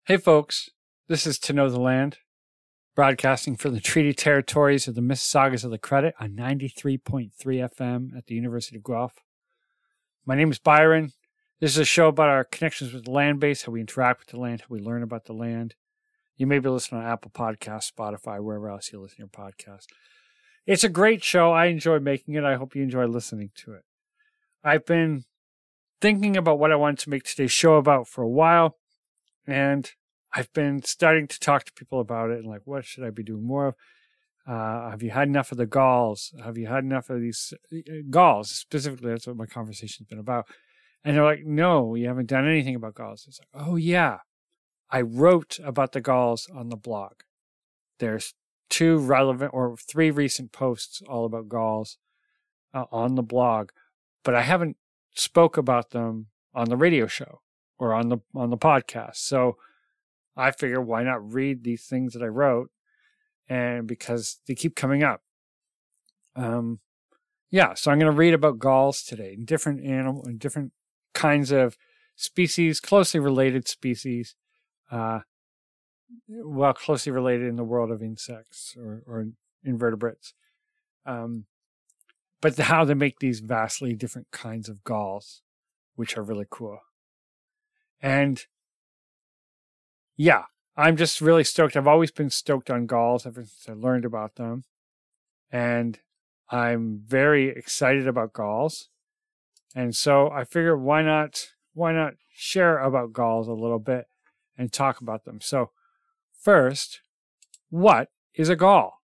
Hey folks, this is To Know the Land, broadcasting from the treaty territories of the Mississaugas of the Credit on 93.3 FM at the University of Guelph. My name is Byron. This is a show about our connections with the land base, how we interact with the land, how we learn about the land. You may be listening on Apple Podcasts, Spotify, wherever else you listen to your podcast. It's a great show. I enjoy making it. I hope you enjoy listening to it. I've been thinking about what I wanted to make today's show about for a while, and I've been starting to talk to people about it and like, what should I be doing more of? Have you had enough of the galls? Have you had enough of these galls? Specifically, that's what my conversation's been about. And they're like, no, we haven't done anything about galls. It's like, oh yeah, I wrote about the galls on the blog. There's 2 relevant or 3 recent posts all about galls on the blog, but I haven't spoke about them on the radio show or on the podcast. So I figure why not read these things that I wrote, and because they keep coming up. So I'm going to read about galls today, different animal and different kinds of species, closely related species, closely related in the world of insects or invertebrates, but how they make these vastly different kinds of galls, which are really cool. And yeah, I'm just really stoked. I've always been stoked on galls ever since I learned about them. And I'm very excited about galls. And so I figured why not share about galls a little bit and talk about them. So first, what is a gall?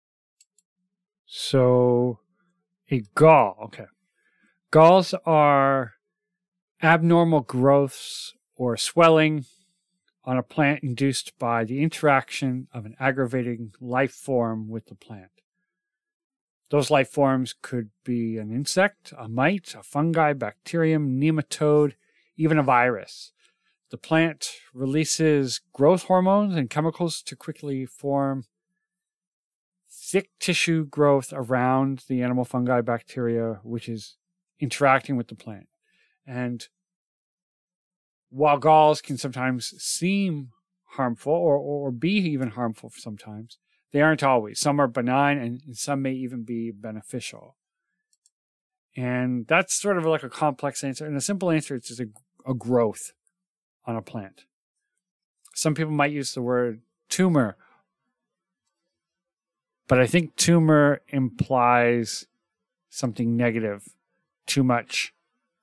So a gall, okay. Galls are abnormal growths or swelling on a plant induced by the interaction of an aggravating life form with the plant. Those life forms could be an insect, a mite, a fungi, bacterium, nematode, even a virus. The plant releases growth hormones and chemicals to quickly form thick tissue growth around the animal, fungi, bacteria, which is interacting with the plant. And while galls can sometimes seem harmful or be even harmful sometimes, they aren't always. Some are benign and some may even be beneficial. And that's sort of like a complex answer. And a simple answer is just a growth on a plant. Some people might use the word tumor, but I think tumor implies something negative, too much.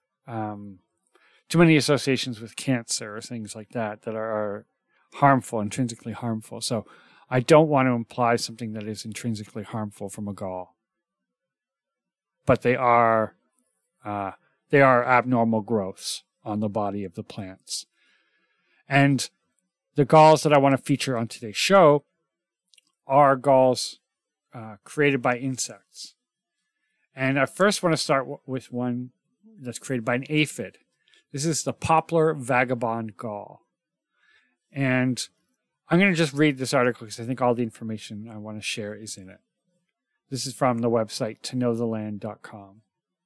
Too many associations with cancer or things like that are harmful, intrinsically harmful. So I don't want to imply something that is intrinsically harmful from a gall. But they are abnormal growths on the body of the plants. And the galls that I want to feature on today's show are galls created by insects. And I first want to start with one that's created by an aphid. This is the poplar vagabond gall. And I'm going to just read this article because I think all the information I want to share is in it. This is from the website toknowtheland.com.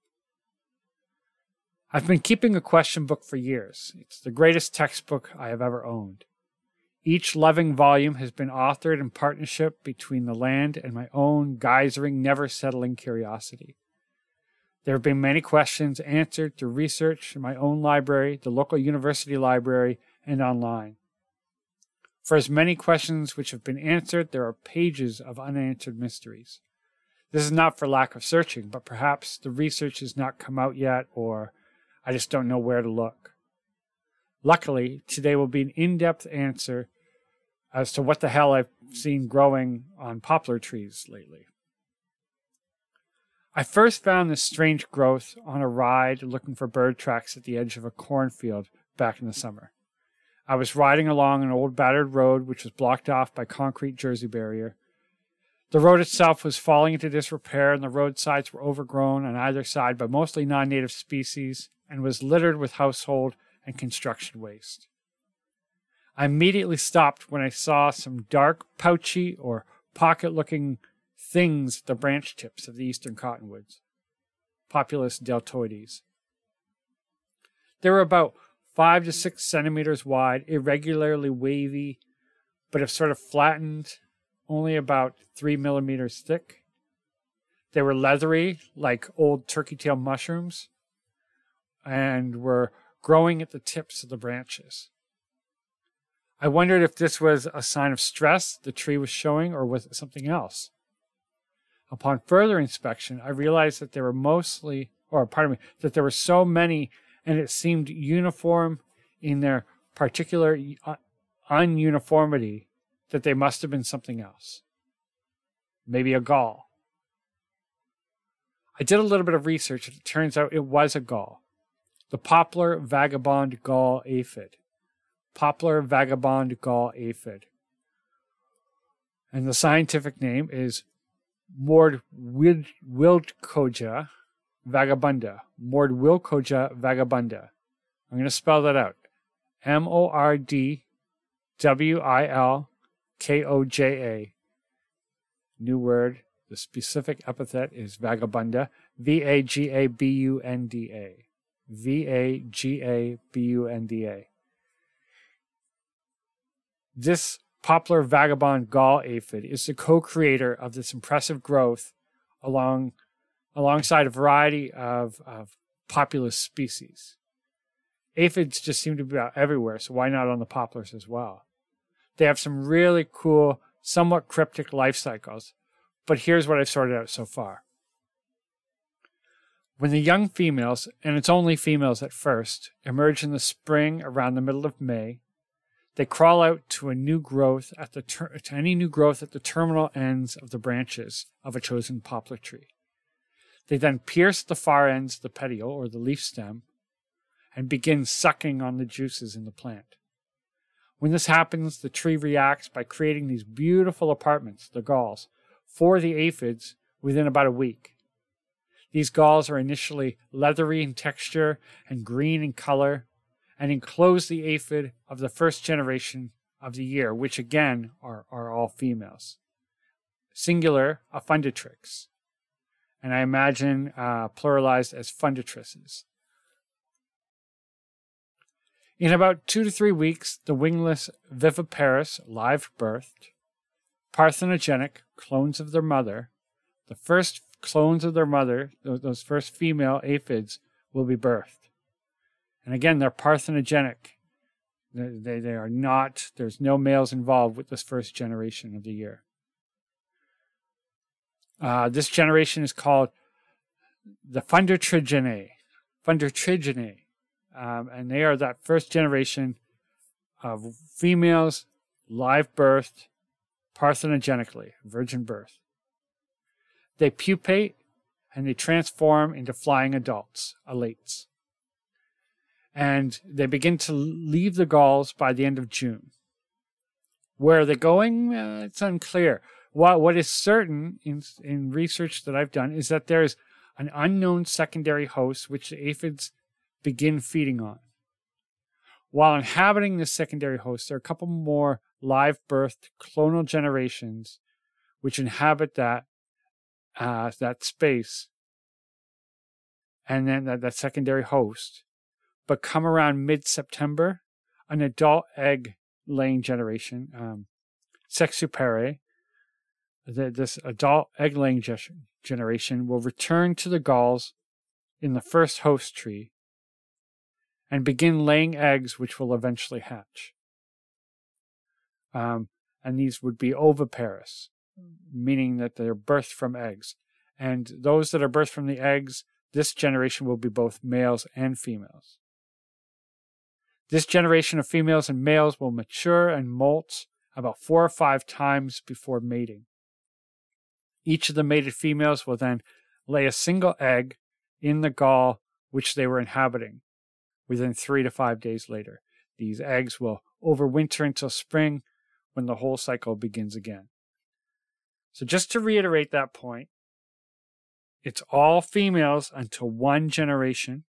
I've been keeping a question book for years. It's the greatest textbook I have ever owned. Each loving volume has been authored in partnership between the land and my own geysering, never-settling curiosity. There have been many questions answered through research in my own library, the local university library, and online. For as many questions which have been answered, there are pages of unanswered mysteries. This is not for lack of searching, but perhaps the research has not come out yet, or I just don't know where to look. Luckily, today will be an in-depth answer as to what the hell I've seen growing on poplar trees lately. I first found this strange growth on a ride looking for bird tracks at the edge of a cornfield back in the summer. I was riding along an old battered road which was blocked off by concrete Jersey barrier. The road itself was falling into disrepair and the roadsides were overgrown on either side by mostly non-native species and was littered with household and construction waste. I immediately stopped when I saw some dark, pouchy or pocket-looking things at the branch tips of the eastern cottonwoods, Populus deltoides. There were about 5 to 6 centimeters wide, irregularly wavy, but have sort of flattened, only about 3 millimeters thick. They were leathery, like old turkey tail mushrooms, and were growing at the tips of the branches. I wondered if this was a sign of stress the tree was showing, or was it something else? Upon further inspection, I realized that there were that there were so many, and it seemed uniform in their particular ununiformity, that they must have been something else. Maybe a gall. I did a little bit of research, and it turns out it was a gall. The poplar vagabond gall aphid. Poplar vagabond gall aphid. And the scientific name is Mordwilkoja vagabunda. Mordwilkoja vagabunda. I'm going to spell that out. Mordwilkoja. New word. The specific epithet is vagabunda. Vagabunda. Vagabunda. This poplar vagabond gall aphid is the co-creator of this impressive growth alongside a variety of populous species. Aphids just seem to be out everywhere, so why not on the poplars as well? They have some really cool, somewhat cryptic life cycles, but here's what I've sorted out so far. When the young females, and it's only females at first, emerge in the spring around the middle of May, they crawl out to any new growth at the terminal ends of the branches of a chosen poplar tree. They then pierce the far ends of the petiole, or the leaf stem, and begin sucking on the juices in the plant. When this happens, the tree reacts by creating these beautiful apartments, the galls, for the aphids within about a week. These galls are initially leathery in texture and green in color, and enclose the aphid of the first generation of the year, which again are all females. Singular, a fundatrix. And I imagine pluralized as fundatresses. In about 2 to 3 weeks, the wingless viviparous, live birthed, parthenogenic clones of their mother, the first clones of their mother, those first female aphids, will be birthed. And again, they're parthenogenic. They are not, there's no males involved with this first generation of the year. This generation is called the Fundatriginae. And they are that first generation of females, live birthed, parthenogenically, virgin birth. They pupate and they transform into flying adults, alates. And they begin to leave the galls by the end of June. Where are they going? It's unclear. What is certain in research that I've done is that there's an unknown secondary host which the aphids begin feeding on. While inhabiting this secondary host, there are a couple more live-birthed clonal generations which inhabit that space, and then that secondary host. But come around mid-September, an adult egg-laying generation, sexupere, this adult egg-laying generation will return to the galls in the first host tree and begin laying eggs which will eventually hatch. And these would be oviparous, meaning that they're birthed from eggs. And those that are birthed from the eggs, this generation will be both males and females. This generation of females and males will mature and molt about 4 or 5 times before mating. Each of the mated females will then lay a single egg in the gall which they were inhabiting within 3 to 5 days later. These eggs will overwinter until spring, when the whole cycle begins again. So just to reiterate that point, it's all females until one generation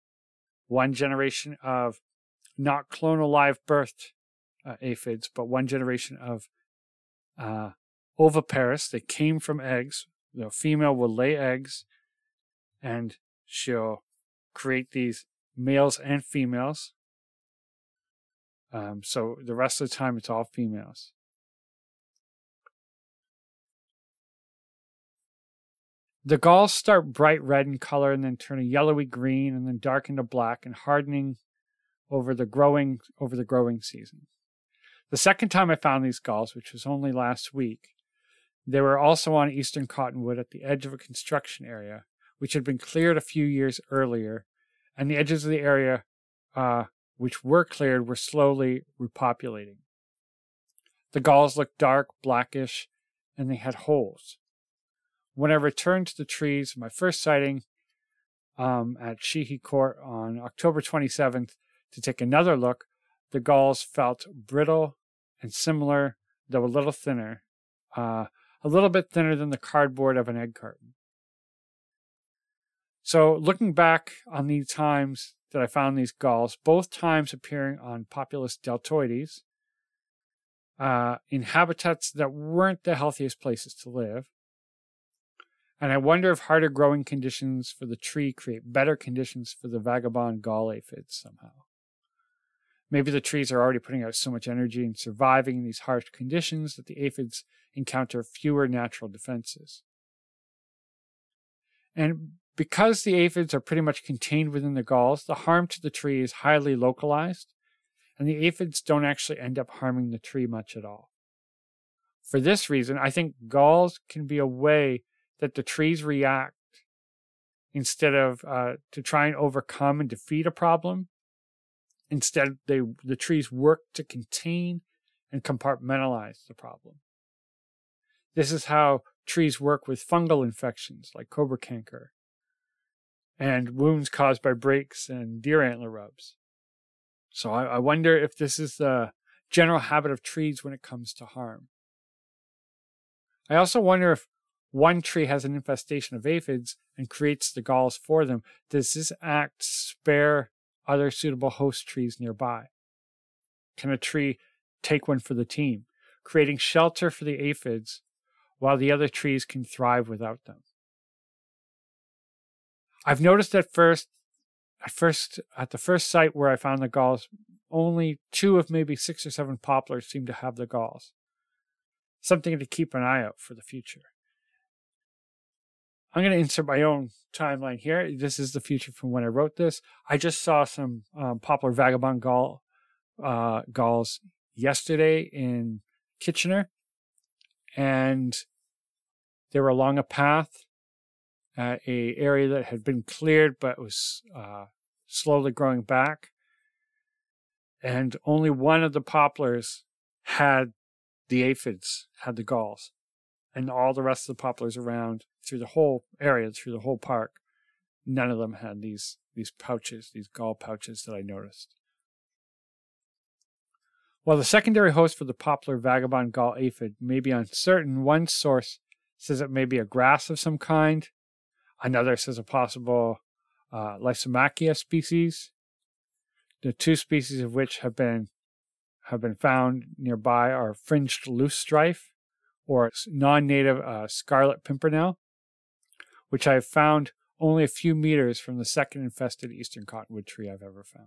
of not clonal live birthed aphids, but one generation of oviparous. They came from eggs. The female will lay eggs, and she'll create these males and females, So the rest of the time, it's all females. The galls start bright red in color and then turn a yellowy green and then darken to black and hardening over the growing season. The second time I found these galls, which was only last week, they were also on eastern cottonwood at the edge of a construction area, which had been cleared a few years earlier, and the edges of the area which were cleared were slowly repopulating. The galls looked dark, blackish, and they had holes. When I returned to the trees, my first sighting at Sheehy Court on October 27th to take another look, the galls felt brittle and similar, though a little thinner, a little bit thinner than the cardboard of an egg carton. So looking back on the times that I found these galls, both times appearing on Populus deltoides, in habitats that weren't the healthiest places to live, and I wonder if harder growing conditions for the tree create better conditions for the vagabond gall aphids somehow. Maybe the trees are already putting out so much energy and surviving in these harsh conditions that the aphids encounter fewer natural defenses. And because the aphids are pretty much contained within the galls, the harm to the tree is highly localized, and the aphids don't actually end up harming the tree much at all. For this reason, I think galls can be a way that the trees react instead of to try and overcome and defeat a problem. Instead, the trees work to contain and compartmentalize the problem. This is how trees work with fungal infections like cobra canker and wounds caused by breaks and deer antler rubs. So I wonder if this is the general habit of trees when it comes to harm. I also wonder if one tree has an infestation of aphids and creates the galls for them. Does this act spare other suitable host trees nearby? Can a tree take one for the team, creating shelter for the aphids while the other trees can thrive without them? I've noticed at the first site where I found the galls, only 2 of maybe 6 or 7 poplars seem to have the galls. Something to keep an eye out for the future. I'm going to insert my own timeline here. This is the future from when I wrote this. I just saw some poplar vagabond galls yesterday in Kitchener, and they were along a path at an area that had been cleared but was slowly growing back. And only one of the poplars had the aphids, had the galls. And all the rest of the poplars around through the whole area, through the whole park, none of them had these pouches, these gall pouches that I noticed. While the secondary host for the poplar vagabond gall aphid may be uncertain, one source says it may be a grass of some kind. Another says a possible Lysomachia species. The 2 species of which have been found nearby are fringed loosestrife, or non-native scarlet pimpernel, which I've found only a few meters from the second infested eastern cottonwood tree I've ever found.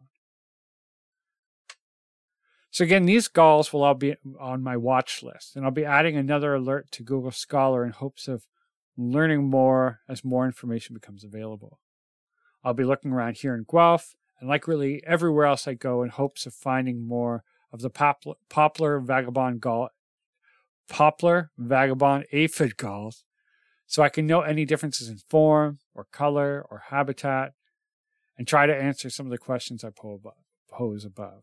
So again, these galls will all be on my watch list, and I'll be adding another alert to Google Scholar in hopes of learning more as more information becomes available. I'll be looking around here in Guelph, and like really everywhere else I go, in hopes of finding more of the poplar vagabond aphid galls, so I can note any differences in form or color or habitat and try to answer some of the questions I pose above.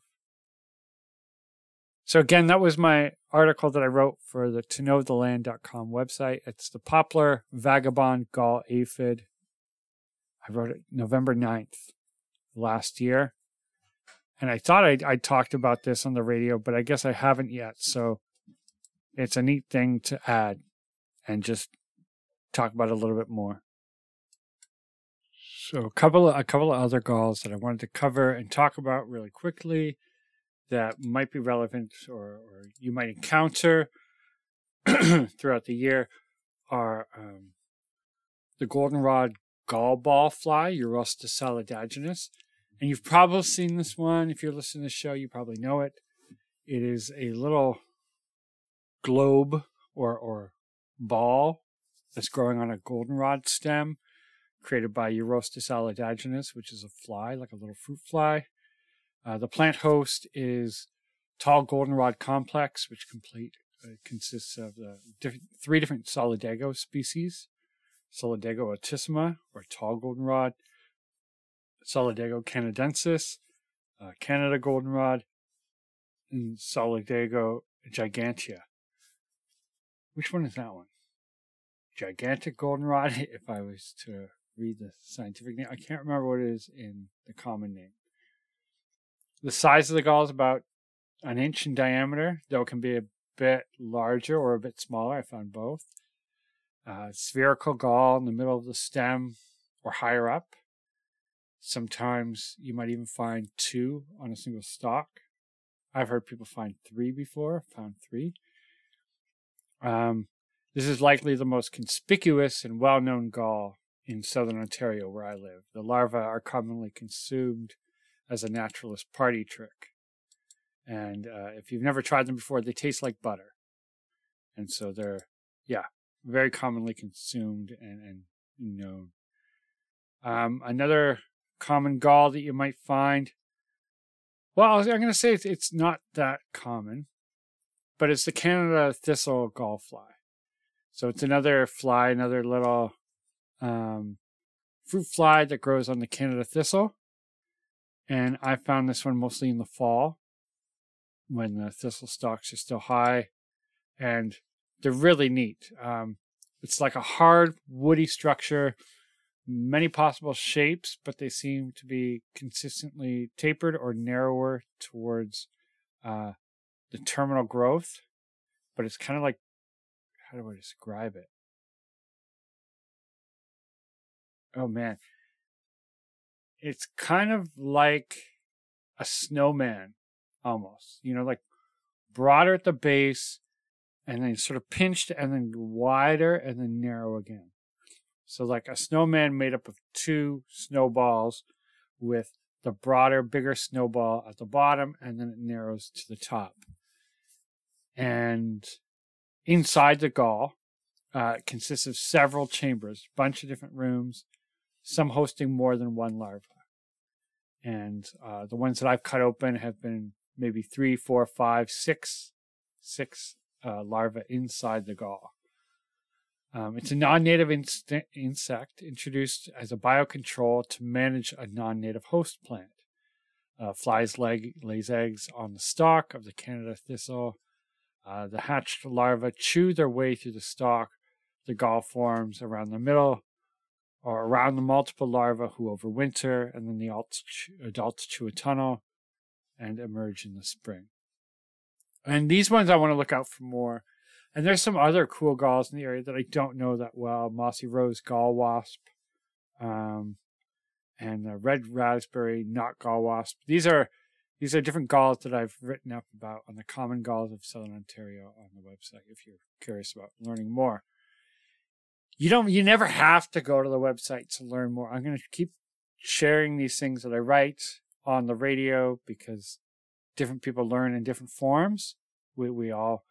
So again, that was my article that I wrote for the toknowtheland.com website. It's the poplar vagabond gall aphid. I wrote it November 9th last year. And I thought I'd talked about this on the radio, but I guess I haven't yet. So it's a neat thing to add and just talk about it a little bit more. So a couple of other galls that I wanted to cover and talk about really quickly that might be relevant or you might encounter throughout the year are the goldenrod gallball fly, Urostis solidaginus. And you've probably seen this one. If you're listening to the show, you probably know it. It is a little globe or ball that's growing on a goldenrod stem created by Eurostis allidaginus, which is a fly, like a little fruit fly. The plant host is tall goldenrod complex, which consists of three different Solidago species: Solidago altissima, or tall goldenrod; Solidago canadensis, Canada goldenrod; and Solidago gigantea. Which one is that one? Gigantic goldenrod, if I was to read the scientific name. I can't remember what it is in the common name. The size of the gall is about an inch in diameter, though it can be a bit larger or a bit smaller. I found both. Spherical gall in the middle of the stem or higher up. Sometimes you might even find two on a single stalk. I've heard people find three before. Found three. This is likely the most conspicuous and well-known gall in southern Ontario, where I live. The larvae are commonly consumed as a naturalist party trick. And if you've never tried them before, they taste like butter. And so they're, very commonly consumed and known. Another common gall that you might find, well, I'm going to say it's not that common, but it's the Canada thistle gall fly. So it's another fly, another little fruit fly that grows on the Canada thistle. And I found this one mostly in the fall when the thistle stalks are still high. And they're really neat. It's like a hard, woody structure, many possible shapes, but they seem to be consistently tapered or narrower towards the terminal growth. But it's kind of like, how do I describe it? Oh, man. It's kind of like a snowman, almost. Like broader at the base, and then sort of pinched, and then wider, and then narrow again. So like a snowman made up of two snowballs with the broader, bigger snowball at the bottom, and then it narrows to the top. And inside the gall, it consists of several chambers, a bunch of different rooms, some hosting more than one larva. And the ones that I've cut open have been maybe 3, 4, 5, 6 larvae inside the gall. It's a non-native insect introduced as a biocontrol to manage a non-native host plant. Flies lays eggs on the stalk of the Canada thistle. The hatched larvae chew their way through the stalk. The gall forms around the middle or around the multiple larvae who overwinter, and then the adults chew a tunnel and emerge in the spring. And these ones I want to look out for more. And there's some other cool galls in the area that I don't know that well. Mossy Rose gall wasp, and red raspberry knot gall wasp. These are different galls that I've written up about on the common galls of southern Ontario on the website if you're curious about learning more. You never have to go to the website to learn more. I'm going to keep sharing these things that I write on the radio because different people learn in different forms. We all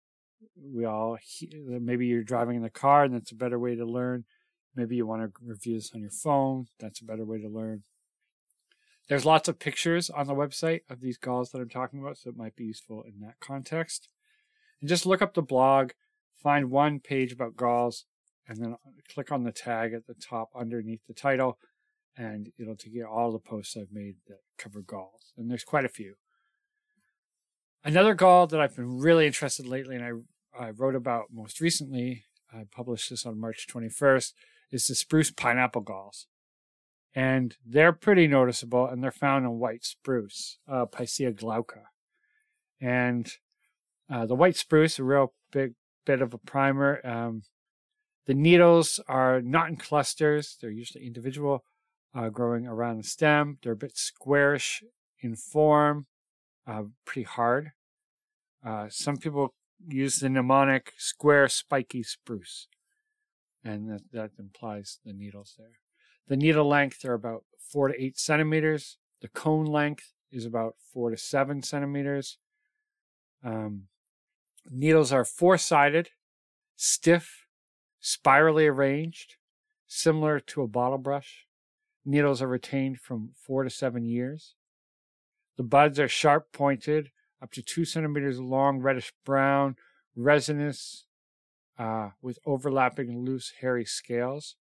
maybe you're driving in the car and that's a better way to learn. Maybe you want to review this on your phone. That's a better way to learn. There's lots of pictures on the website of these galls that I'm talking about, so it might be useful in that context. And just look up the blog, find one page about galls, and then click on the tag at the top underneath the title, and it'll take you all the posts I've made that cover galls. And there's quite a few. Another gall that I've been really interested in lately, and I wrote about most recently, I published this on March 21st, is the spruce pineapple galls. And they're pretty noticeable, and they're found in white spruce, Picea glauca. And the white spruce, a real big bit of a primer. The needles are not in clusters. They're usually individual, growing around the stem. They're a bit squarish in form, pretty hard. Some people use the mnemonic square spiky spruce, and that implies the needles there. The needle length are about 4 to 8 centimeters. The cone length is about 4 to 7 centimeters. Needles are four-sided, stiff, spirally arranged, similar to a bottle brush. Needles are retained from 4 to 7 years. The buds are sharp-pointed, up to 2 centimeters long, reddish-brown, resinous, with overlapping loose, hairy scales.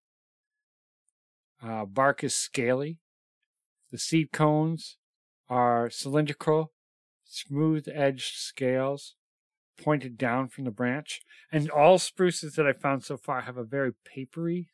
Bark is scaly. The seed cones are cylindrical, smooth-edged scales, pointed down from the branch. And all spruces that I found so far have a very papery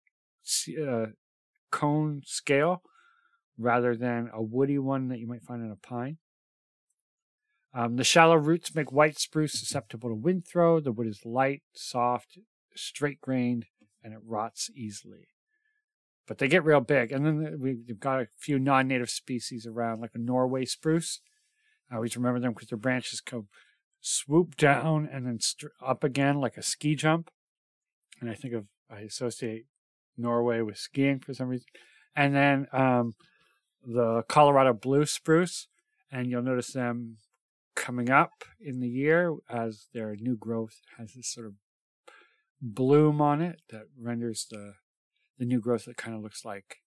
cone scale rather than a woody one that you might find in a pine. The shallow roots make white spruce susceptible to wind throw. The wood is light, soft, straight-grained, and it rots easily. But they get real big. And then we've got a few non-native species around, like a Norway spruce. I always remember them because their branches come swoop down and then up again like a ski jump. And I associate Norway with skiing for some reason. And then the Colorado blue spruce, and you'll notice them coming up in the year as their new growth has this sort of bloom on it that renders the new growth that kind of looks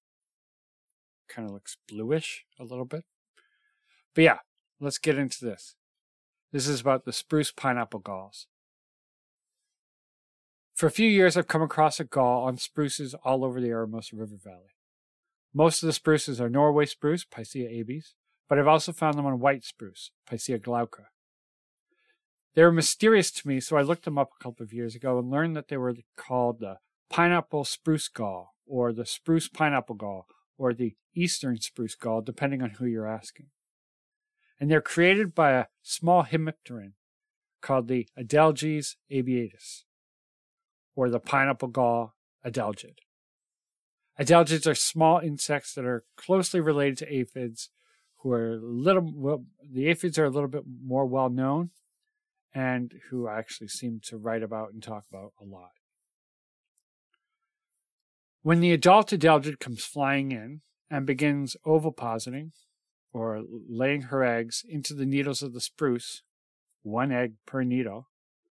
bluish a little bit. But yeah, let's get into this. This is about the spruce pineapple galls. For a few years, I've come across a gall on spruces all over the Aramosa River Valley. Most of the spruces are Norway spruce, Picea abies, but I've also found them on white spruce, Picea glauca. They were mysterious to me, so I looked them up a couple of years ago and learned that they were called the pineapple spruce gall, or the spruce pineapple gall, or the eastern spruce gall, depending on who you're asking. And they're created by a small hemipteran called the Adelgis aviatus, or the pineapple gall adelgid. Adelgids are small insects that are closely related to aphids, the aphids are a little bit more well known, and who I actually seem to write about and talk about a lot. When the adult adelgid comes flying in and begins ovipositing, or laying her eggs into the needles of the spruce, 1 egg per needle,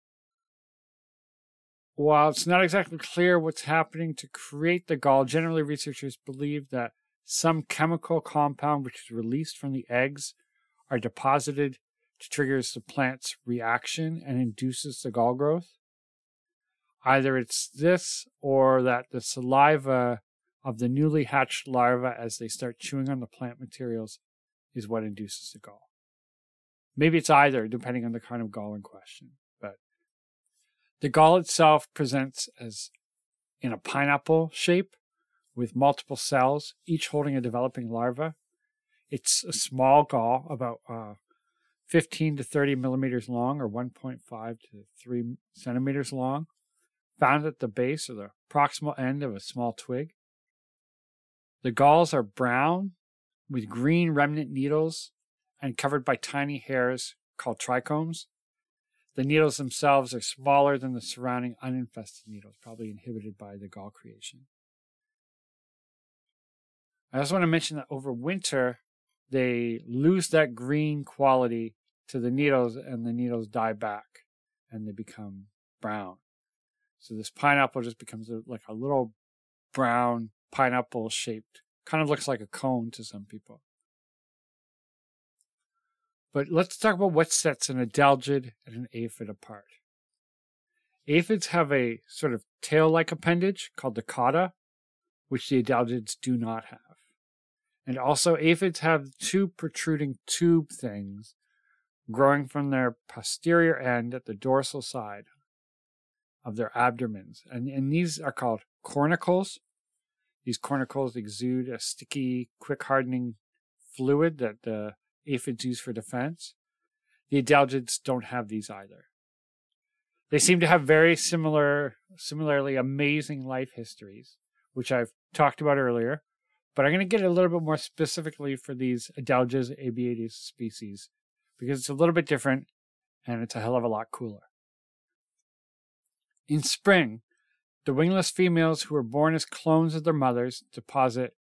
while it's not exactly clear what's happening to create the gall, generally researchers believe that some chemical compound which is released from the eggs are deposited to trigger the plant's reaction and induces the gall growth. Either it's this or that the saliva of the newly hatched larvae as they start chewing on the plant materials is what induces the gall. Maybe it's either, depending on the kind of gall in question. But the gall itself presents as in a pineapple shape with multiple cells, each holding a developing larva. It's a small gall, about 15 to 30 millimeters long, or 1.5 to 3 centimeters long, found at the base or the proximal end of a small twig. The galls are brown with green remnant needles and covered by tiny hairs called trichomes. The needles themselves are smaller than the surrounding uninfested needles, probably inhibited by the gall creation. I also want to mention that over winter, they lose that green quality to the needles, and the needles die back, and they become brown. So this pineapple just becomes like a little brown pineapple-shaped, kind of looks like a cone to some people. But let's talk about what sets an adelgid and an aphid apart. Aphids have a sort of tail-like appendage called the cauda, which the adelgids do not have. And also, aphids have 2 protruding tube things growing from their posterior end at the dorsal side of their abdomens. And these are called cornicles. These cornicles exude a sticky, quick-hardening fluid that the aphids use for defense. The adelgids don't have these either. They seem to have very similarly amazing life histories, which I've talked about earlier, but I'm going to get a little bit more specifically for these Adelgis aviatus species, because it's a little bit different and it's a hell of a lot cooler. In spring, the wingless females who are born as clones of their mothers deposit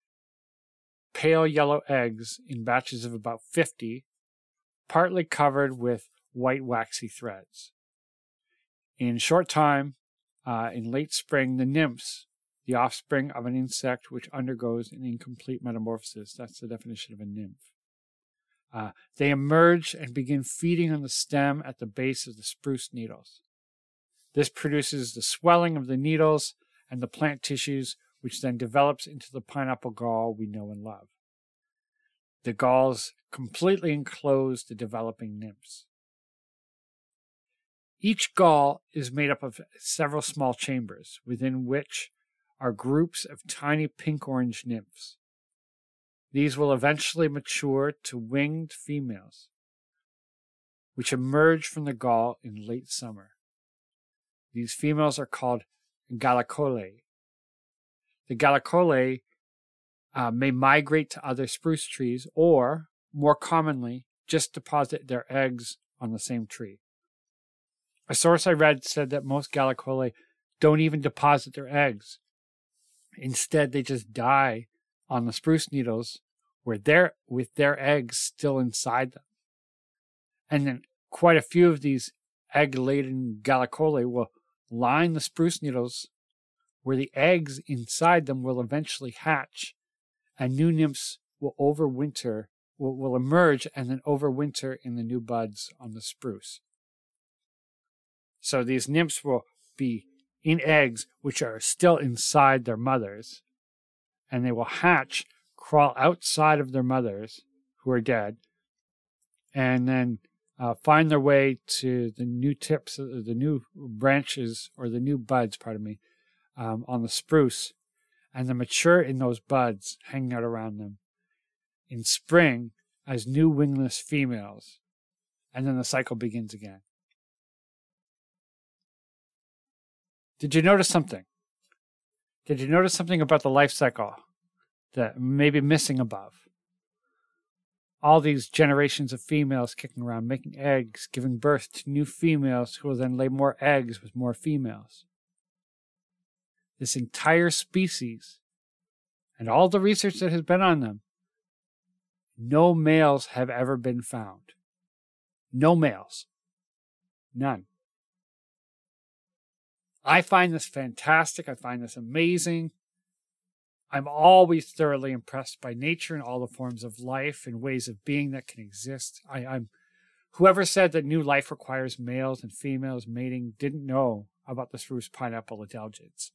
pale yellow eggs in batches of about 50, partly covered with white waxy threads. In a short time, in late spring, the nymphs, the offspring of an insect which undergoes an incomplete metamorphosis, that's the definition of a nymph, they emerge and begin feeding on the stem at the base of the spruce needles. This produces the swelling of the needles and the plant tissues, which then develops into the pineapple gall we know and love. The galls completely enclose the developing nymphs. Each gall is made up of several small chambers, within which are groups of tiny pink-orange nymphs. These will eventually mature to winged females, which emerge from the gall in late summer. These females are called gallicolae. The gallicolae may migrate to other spruce trees or, more commonly, just deposit their eggs on the same tree. A source I read said that most gallicolae don't even deposit their eggs. Instead, they just die on the spruce needles with their eggs still inside them. And then quite a few of these egg-laden gallicolae will line the spruce needles where the eggs inside them will eventually hatch, and new nymphs will emerge and then overwinter in the new buds on the spruce. So these nymphs will be in eggs which are still inside their mothers, and they will hatch, crawl outside of their mothers who are dead, and then find their way to the new tips, the new branches, or the new buds, on the spruce, and then mature in those buds hanging out around them in spring as new wingless females, and then the cycle begins again. Did you notice something? Did you notice something about the life cycle that may be missing above? All these generations of females kicking around, making eggs, giving birth to new females who will then lay more eggs with more females. This entire species, and all the research that has been on them, no males have ever been found. No males. None. I find this fantastic. I find this amazing. I'm always thoroughly impressed by nature and all the forms of life and ways of being that can exist. Whoever said that new life requires males and females mating didn't know about the spruce pineapple adelgids.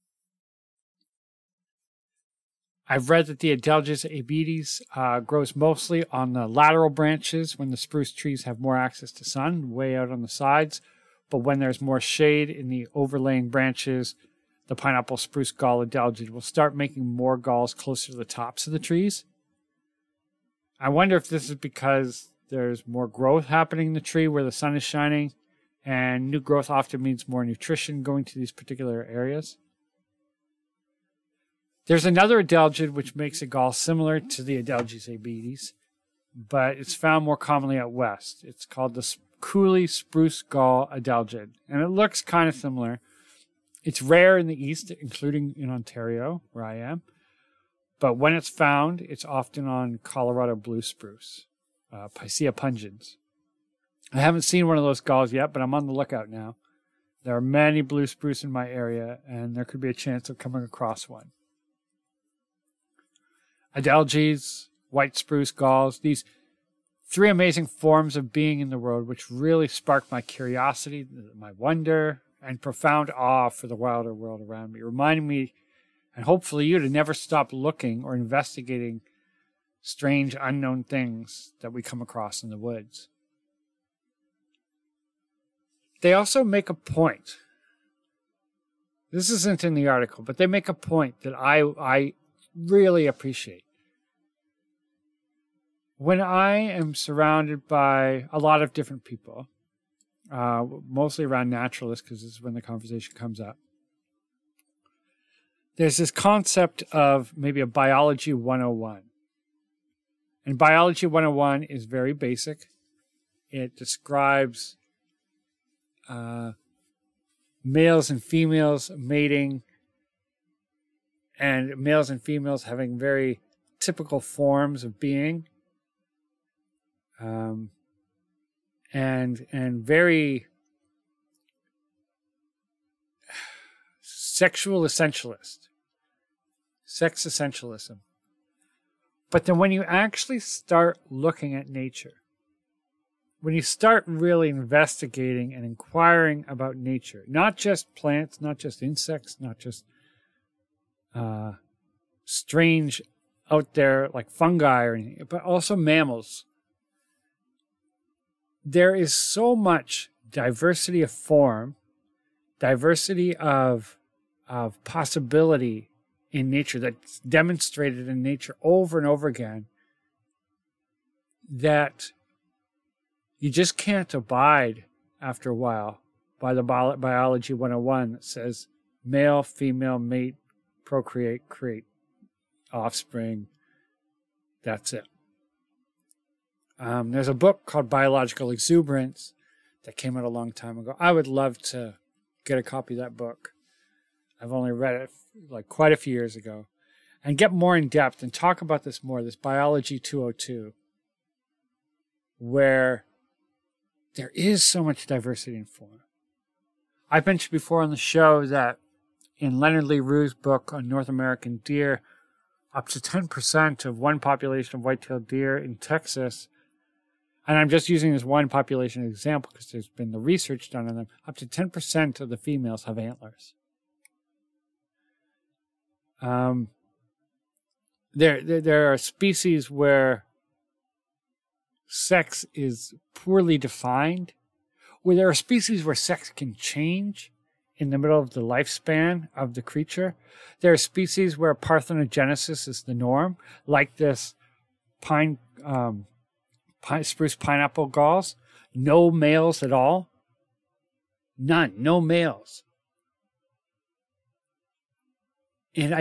I've read that the Adelgis aebetes grows mostly on the lateral branches when the spruce trees have more access to sun, way out on the sides. But when there's more shade in the overlaying branches, the pineapple spruce gall adelgid will start making more galls closer to the tops of the trees. I wonder if this is because there's more growth happening in the tree where the sun is shining, and new growth often means more nutrition going to these particular areas. There's another adelgid which makes a gall similar to the Adelgis aebetes, but it's found more commonly out west. It's called the Cooley spruce gall adelgid, and it looks kind of similar. It's rare in the east, including in Ontario, where I am, but when it's found, it's often on Colorado blue spruce, Picea pungens. I haven't seen one of those galls yet, but I'm on the lookout now. There are many blue spruce in my area, and there could be a chance of coming across one. Adelgis, white spruce galls, these three amazing forms of being in the world which really sparked my curiosity, my wonder, and profound awe for the wilder world around me, reminding me, and hopefully you, to never stop looking or investigating strange unknown things that we come across in the woods. They also make a point. This isn't in the article, but they make a point that I really appreciate. When I am surrounded by a lot of different people, mostly around naturalists, because this is when the conversation comes up, there's this concept of maybe a biology 101. And biology 101 is very basic. It describes males and females mating, and males and females having very typical forms of being. and very sexual essentialist, sex essentialism. But then when you actually start looking at nature, when you start really investigating and inquiring about nature, not just plants, not just insects, not just strange out there like fungi or anything, but also mammals, there is so much diversity of form, diversity of possibility in nature that's demonstrated in nature over and over again, that you just can't abide after a while by the biology 101 that says male, female, mate, procreate, create offspring. That's it. There's a book called Biological Exuberance that came out a long time ago. I would love to get a copy of that book. I've only read it like quite a few years ago, and get more in depth and talk about this more, this Biology 202, where there is so much diversity in form. I've mentioned before on the show that in Leonard Lee Rue's book on North American deer, up to 10% of one population of white-tailed deer in Texas, and I'm just using this one population example because there's been the research done on them, up to 10% of the females have antlers. There are species where sex is poorly defined, where there are species where sex can change in the middle of the lifespan of the creature. There are species where parthenogenesis is the norm, like this spruce pineapple galls. No males at all. None. No males. And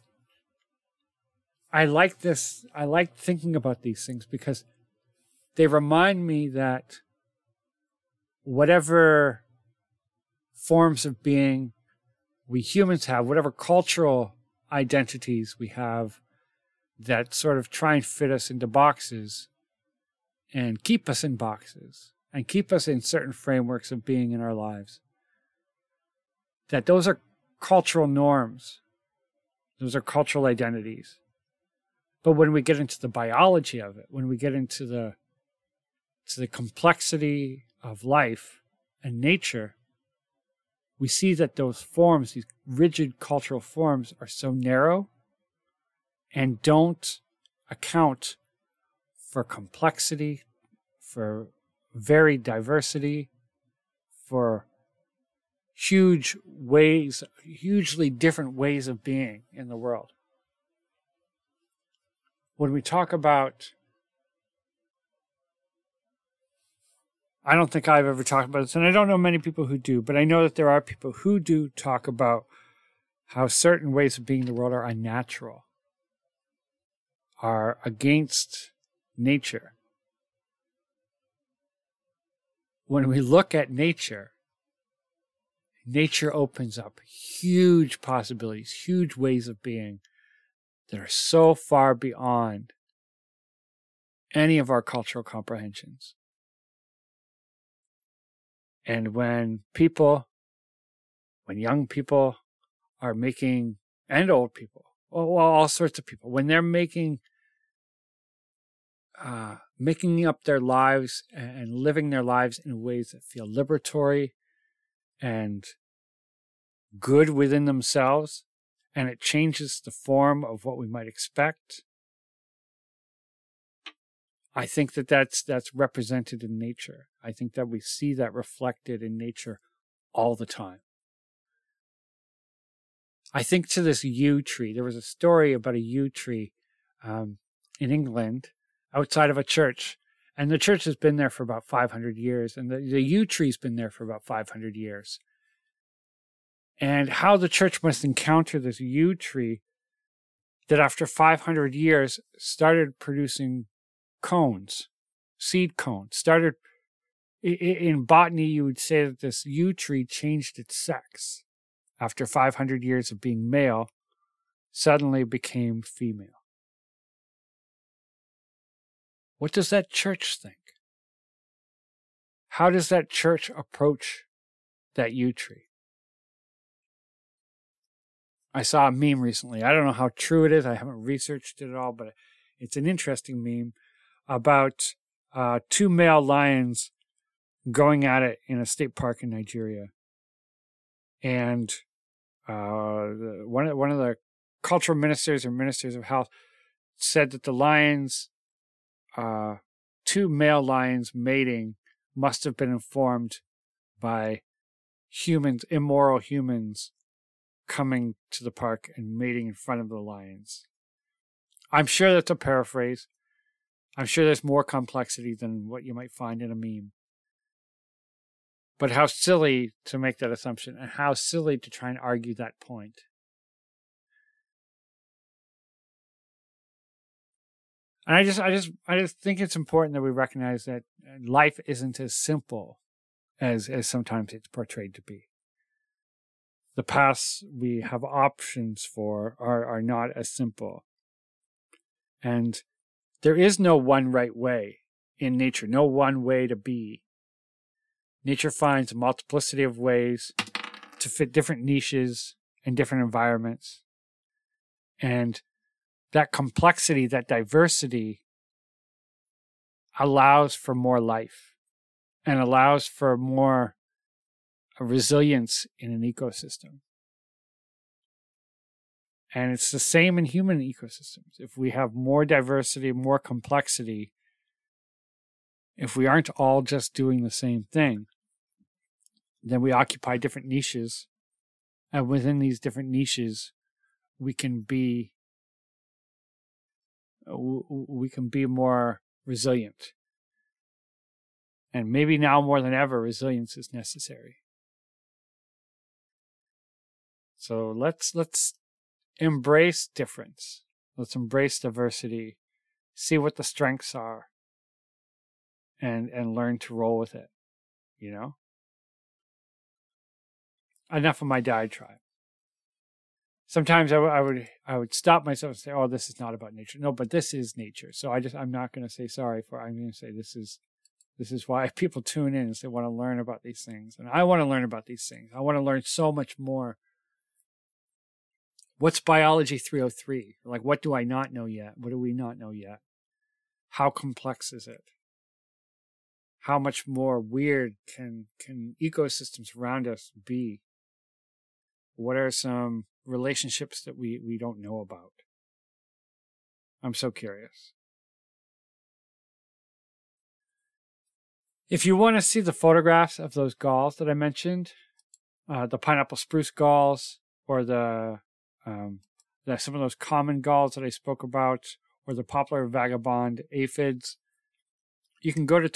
I like this. I like thinking about these things because they remind me that whatever forms of being we humans have, whatever cultural identities we have that sort of try and fit us into boxes and keep us in boxes and keep us in certain frameworks of being in our lives, that those are cultural norms. Those are cultural identities. But when we get into the biology of it, when we get into the complexity of life and nature, we see that those forms, these rigid cultural forms, are so narrow and don't account for complexity, for varied diversity, for hugely different ways of being in the world. When we talk about, I don't think I've ever talked about this, and I don't know many people who do, but I know that there are people who do talk about how certain ways of being in the world are unnatural, are against nature. When we look at nature, nature opens up huge possibilities, huge ways of being that are so far beyond any of our cultural comprehensions. And when young people are making, and old people, well, all sorts of people, when they're making up their lives and living their lives in ways that feel liberatory and good within themselves, and it changes the form of what we might expect, I think that's represented in nature. I think that we see that reflected in nature all the time. I think to this yew tree. There was a story about a yew tree in England outside of a church. And the church has been there for about 500 years. And the yew tree's been there for about 500 years. And how the church must encounter this yew tree that after 500 years started producing cones, seed cones. In botany, you would say that this yew tree changed its sex. After 500 years of being male, suddenly became female. What does that church think? How does that church approach that yew tree? I saw a meme recently. I don't know how true it is. I haven't researched it at all, but it's an interesting meme about two male lions going at it in a state park in Nigeria. And one of the cultural ministers or ministers of health said that the lions, two male lions mating, must have been informed by humans, immoral humans, coming to the park and mating in front of the lions. I'm sure that's a paraphrase. I'm sure there's more complexity than what you might find in a meme. But how silly to make that assumption, and how silly to try and argue that point. And I just think it's important that we recognize that life isn't as simple as sometimes it's portrayed to be. The paths we have options for are not as simple. And there is no one right way in nature, no one way to be. Nature finds a multiplicity of ways to fit different niches and different environments. And that complexity, that diversity, allows for more life and allows for more resilience in an ecosystem. And it's the same in human ecosystems. If we have more diversity, more complexity, if we aren't all just doing the same thing, then we occupy different niches. And within these different niches, we can be more resilient. And maybe now more than ever, resilience is necessary. So let's embrace difference. Let's embrace diversity. See what the strengths are. And learn to roll with it. You know? Enough of my diatribe. Sometimes I would stop myself and say, "Oh, this is not about nature." No, but this is nature. So I'm not going to say sorry for. I'm going to say this is why people tune in, is they want to learn about these things, and I want to learn about these things. I want to learn so much more. What's biology 303? Like, what do I not know yet? What do we not know yet? How complex is it? How much more weird can ecosystems around us be? What are some relationships that we don't know about? I'm so curious. If you want to see the photographs of those galls that I mentioned, the pineapple spruce galls, or some of those common galls that I spoke about, or the poplar vagabond aphids, you can go to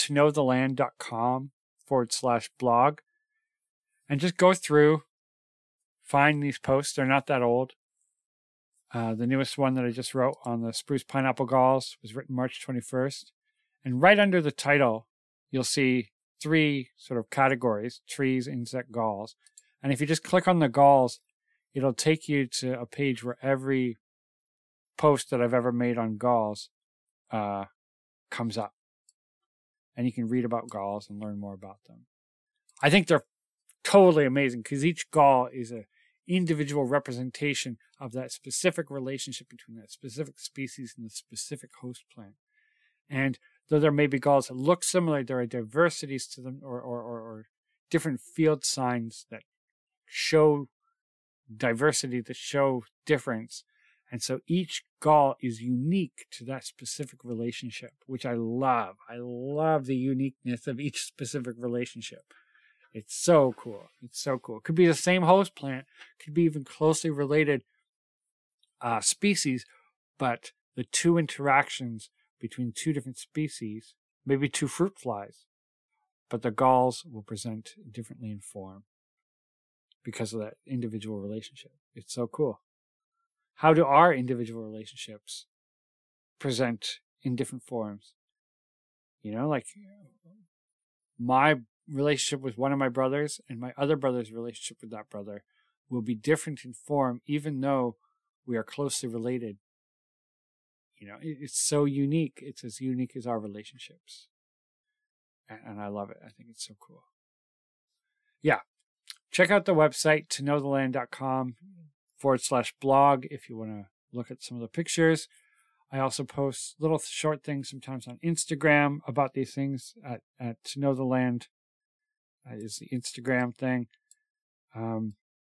knowtheland.com/blog and just go through, find these posts. They're not that old. The newest one that I just wrote on the spruce pineapple galls was written March 21st. And right under the title, you'll see 3 sort of categories: trees, insect, galls. And if you just click on the galls, it'll take you to a page where every post that I've ever made on galls comes up. And you can read about galls and learn more about them. I think they're totally amazing because each gall is an individual representation of that specific relationship between that specific species and the specific host plant. And though there may be galls that look similar, there are diversities to them, or different field signs that show diversity, that show difference. And so each gall is unique to that specific relationship, which I love. I love the uniqueness of each specific relationship. It's so cool. It's so cool. It could be the same host plant, could be even closely related species, but the 2 interactions between 2 different species, maybe 2 fruit flies, but the galls will present differently in form because of that individual relationship. It's so cool. How do our individual relationships present in different forms? You know, like my relationship with one of my brothers and my other brother's relationship with that brother will be different in form, even though we are closely related. You know, it's so unique. It's as unique as our relationships. And I love it. I think it's so cool. Yeah. Check out the website, toknowtheland.com/blog if you want to look at some of the pictures. I also post little short things sometimes on Instagram about these things at To Know the Land is the Instagram thing. I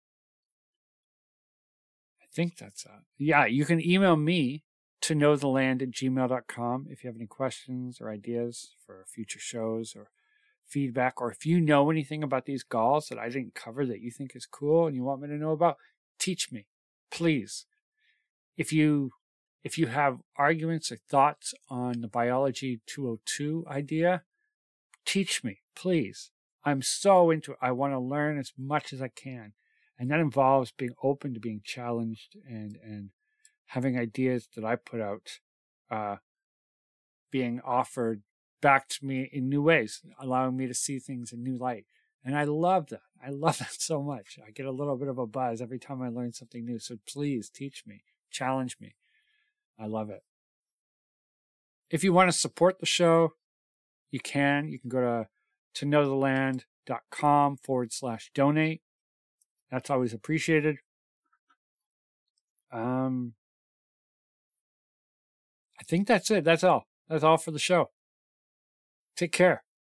think that's yeah, you can email me to knowtheland@gmail.com if you have any questions or ideas for future shows or feedback, or if you know anything about these galls that I didn't cover that you think is cool and you want me to know about, teach me, please. If you have arguments or thoughts on the Biology 202 idea, teach me, please. I'm so into it. I want to learn as much as I can. And that involves being open to being challenged and having ideas that I put out being offered back to me in new ways, allowing me to see things in new light. And I love that. I love that so much. I get a little bit of a buzz every time I learn something new. So please teach me, challenge me. I love it. If you want to support the show, you can. You can go to knowtheland.com/donate. That's always appreciated. I think that's it. That's all. That's all for the show. Take care.